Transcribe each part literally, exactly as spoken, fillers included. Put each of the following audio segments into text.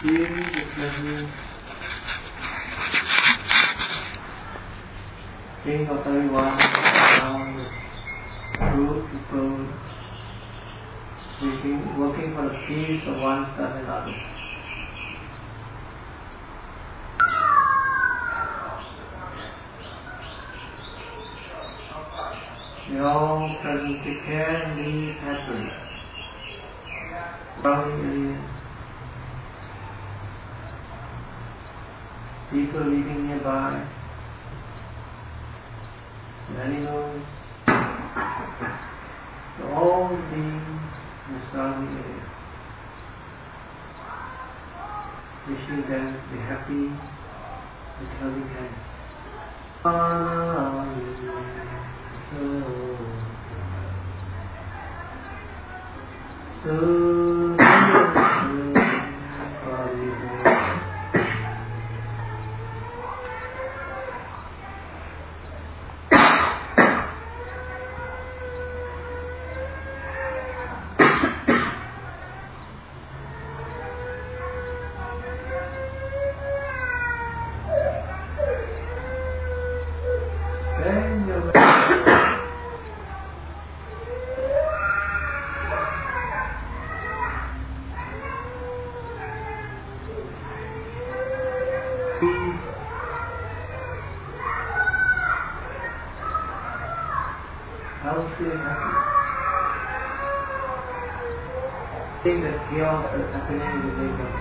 feel the pleasure. Think of everyone around the group, people, working, working for the peace of oneself and others. We all present take care and live happily. Surrounding areas, people living nearby, animals, to all beings in the surrounding area, wishing them to be happy with loving hands. So, that chaos is happening in the world.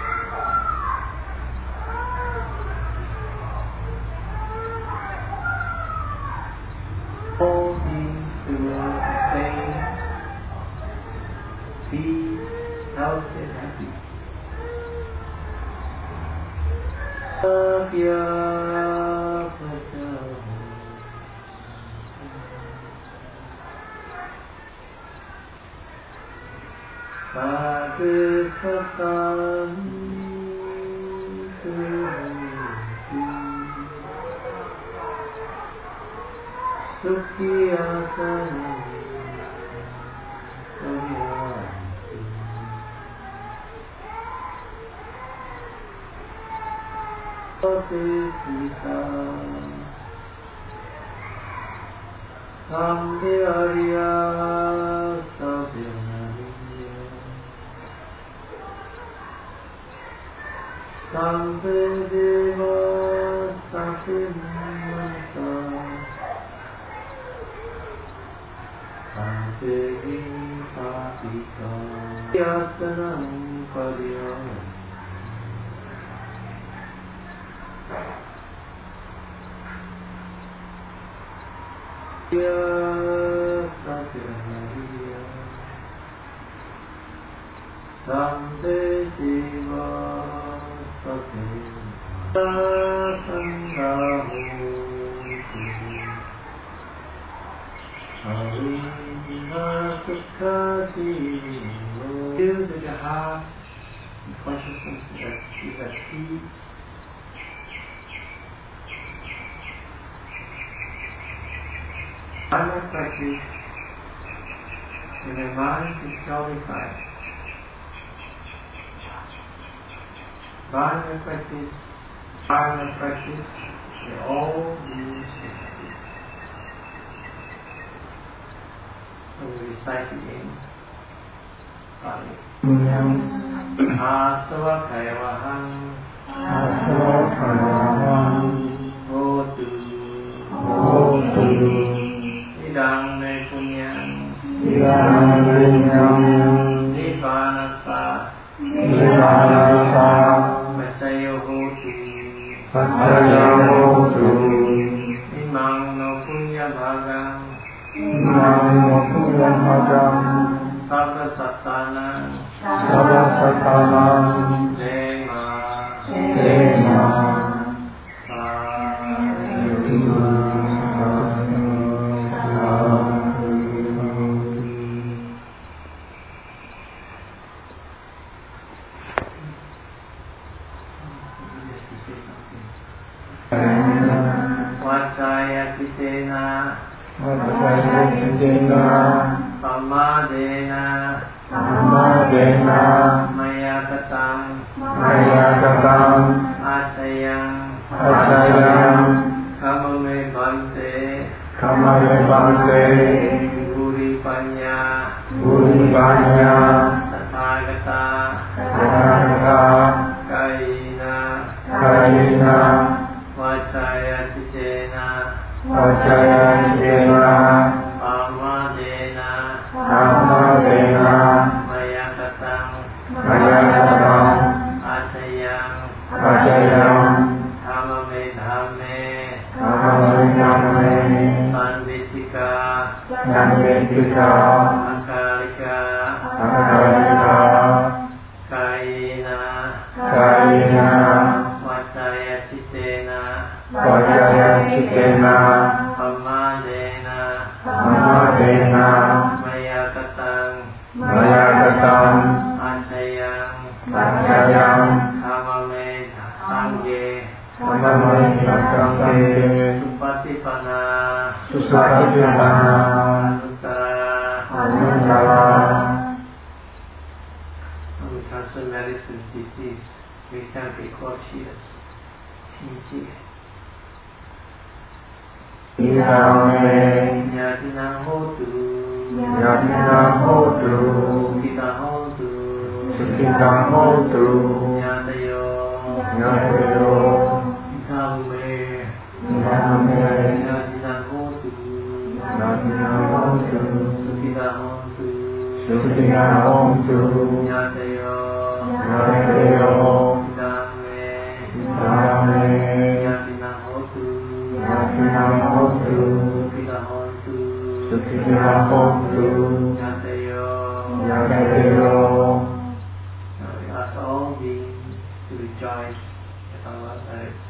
All beings the world attain peace, health and happy. Sadhu Satam Sukhi Asana Sati Sita Samdi Arya Sabya Sambe Deva Satimata Sambe Vipatika Yasanam Padiyam Ya Satimariya Sambe Deva Feel that your heart and consciousness is at peace. Under practice, when the mind is purified, Bhagavad practice, Bhagavad practice, they all use it. So we recite again. Asava Kayavaham Asava Kayavaham Hotu Hotu Idang Me Punyam Idang Me Punyam Nibbanasa Nibbanasa Pacayo Hotu Pacayo Hotu Imang No Punya Bhagang Imang No Punya Bhagang Sabha Satana Sabha Satana Dema Dema Vacaya Chitena Vacaya Chitena Samadena Samadena Maya Katam Maya Mayakatang Mayakatang Acayang Acayang Dhammame Dhamme Dhammame Dhamme Sanvitika Sanvitika Akalika Akalika Kayena Kayena Wacaya Citena Wajaya Cikena Pamadena Pamadena Mayakatang Mayakatang Acayang Acayang Dhammame Sangye Dhammame Sangye Supatipana Supatipana Anuttara Anuttara. We transfer medicine disease. We simply call cheers. Sincere. Idame Yadinam hotu. Yadinam hotu. Sukhitam hotu. Sukhitam hotu. Yadayo. Yadayo. Dhamme. Dhamme. Yadinam hotu. Yadinam hotu. Sukhitam hotu. Sukhitam hotu. Yadayo. Yadayo. Dhamme. Dhamme. Yadinam hotu. Yadinam hotu. Sukhitam hotu. Sukhitam hotu. Yadayo. Yadayo. Now we ask all beings to rejoice at our marriage.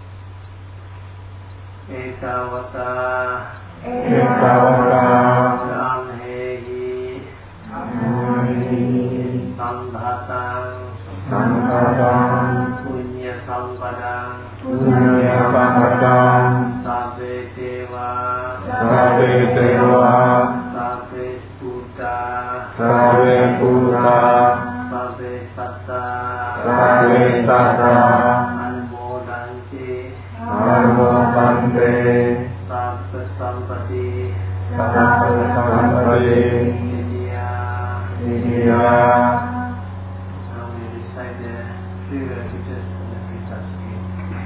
Ekavata Ekavata Brahmehi Brahmehi Sambhatang Sambhatang Punya Sampadang Punya Sampadang Sabbe Deva Sabbe Deva Sabbe Buddha Sabbe Buddha Sabbe Satta Sabbe Satta Anmodanti Anmokante Sabbe Sampati Sabbe Sampati Vidya. Vidya. Now we recite the three refuges in the Prisat King.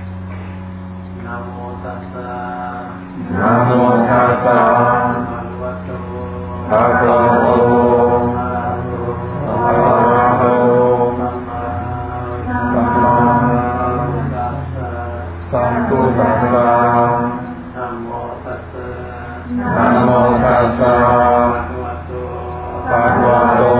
Namo Tassa Namo Tassa Bhagavato Bhagavato Arahato Sambuddhassa. Namo Tassa Namo Tassa Bhagavato Bhagavato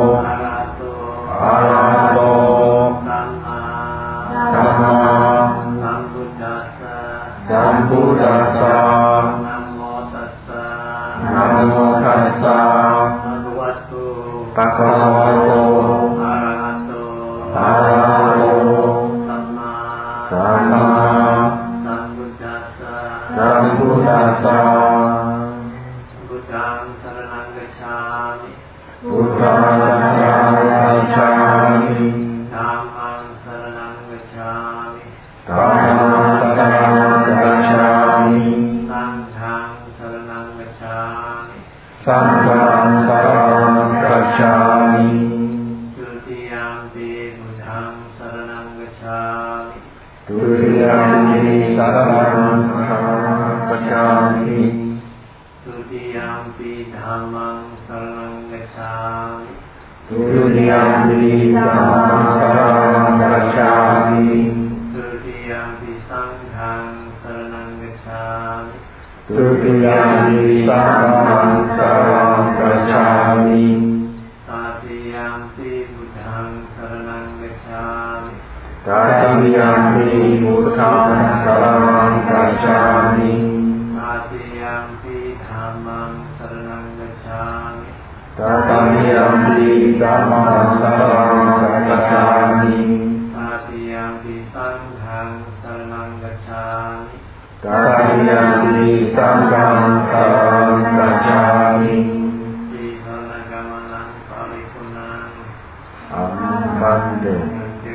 Arahato Arahato Samma Samma Sambuddhassa. Sambuddhassa. Namo Tassa Namo Tassa Bhagavato Bhagavato Arahato Arahato Samma Samma Sambuddhassa. Sambuddhassa. Buddhang saranang gacchami. Buddhang saranang gacchami. Dhammang saranang gacchami. Dhammang saranang gacchami. Sanghang saranang gacchami. Sanghang saranang gacchami. Tutiyampi Buddhang saranang gacchami. Tutiyampi saranang gacchami. Tutiyampi Dhammang saranang gacchami. Tutiyampi dhammang saranang gacchami. Tutiyampi Sanghang saranang gacchami. Tutiyampi sanghang saranang gacchami. Tatiyampi Buddhang saranang gacchami. Tatiyampi buddhang saranang gacchami. Tatiyampi Dhammang saranang gacchami. Tatiyampi dhammang saranang gacchami. Tatiyampi Sanghang saranang gacchami. Tatiyampi sanghang saranang gacchami. Tisanagamanang paripunang. Ampande.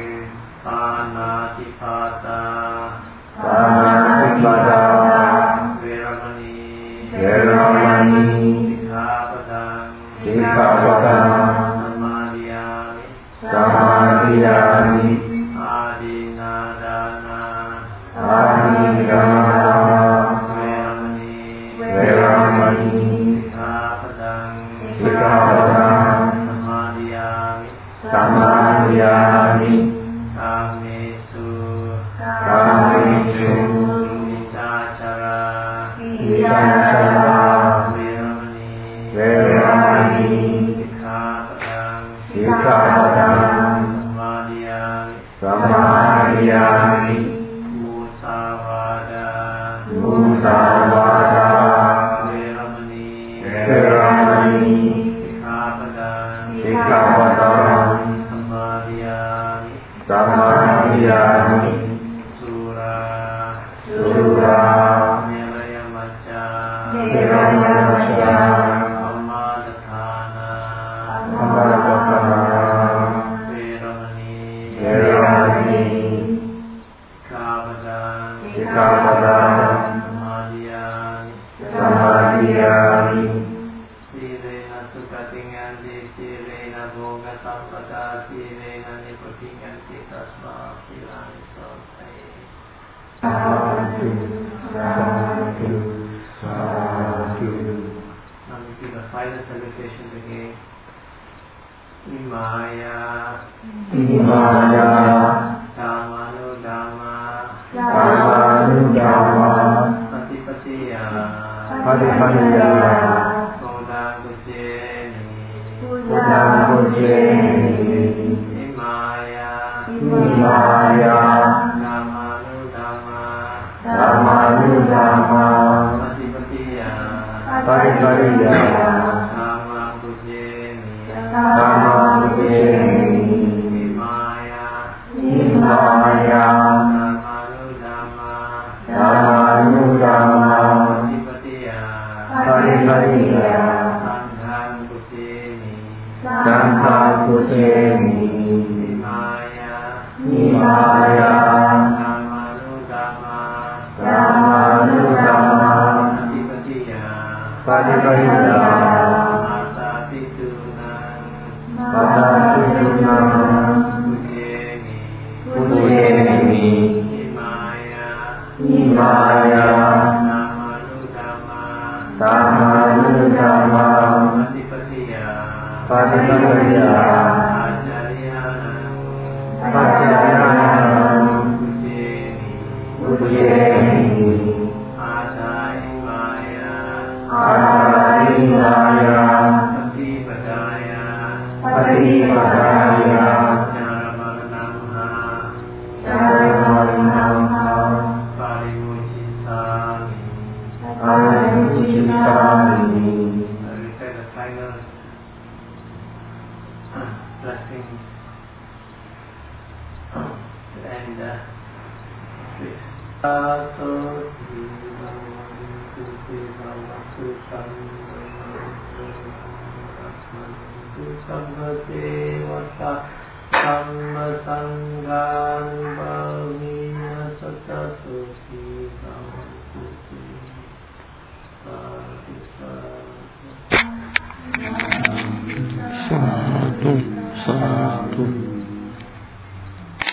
Panatipata. Panatipata. Veramani. Veramani. Sikkhapadang. Sikkhapadang. Samadhiyami. Samadhiyami. Adinadana. Adinadana. Veramani. Veramani. Sikkhapadang. Sikkhapadang. Samadhiyami. samadhiyami kamesu kamesu vichachara vichachara veramani veramani sikhapadam sikhapadam samadhiyami samadhiyami musavada musavada veramani veramani sikhapadam sikhapadam samadhiyami samadhiyami sura sura nilayamacca nilayamacca amadhana amadhana veramani veramani sikhapadam sikhapadam samadhiyami samadhiyami Sirena sukatinganti, sirena bhoga sampada, sirena niputinganti tasma silani sotai. Sadhu, sadhu, sadhu. Now we give the final salutation again. Imaya, Imaya, Dhamanu Dhamma, Dhamanu Dhamma, Patipatiya, Patipatiya, Kodang Kujeni, Kodang Kujeni, Imaya, Imaya, Dhamanu Dhamma, Dhamanu Dhamma, Patipatiya, Patipatiya, Dhamma Kujeni, Dhamma Kujeni, Imaya, Imaya, Dhamanu Dhamma, Dhamanu Dhamma, Patipatiya, Patipatiya, Sanghan Kujeni, Sangha Kujeni, Imaya, Imaya, Dhamanu Dhamma, Dhamanu Dhamma, Patipatiya, Patipatiya, Mata Pitunang, Patipatiya, Kujeni, Kujeni, Imaya, Imaya, Dhamanu Dhamma, Dhamanu Dhamma, Patipatiya, Patipatiya, Acariyanang, Acariyanang, Kujeni, Kujeni, Ada Imaya, Ada Imaya, Patipadaya, Patipadaya, Jaramarnamha, Jaramarnamha, Parimuchisami. Parimuchisami. I will say the final blessings and uh, please. Aso Tuti Bhavatu Samvatu Samvate Vata Samma Sanghan Bhavina Sata Suti Bhavatu Sadhu Sadhu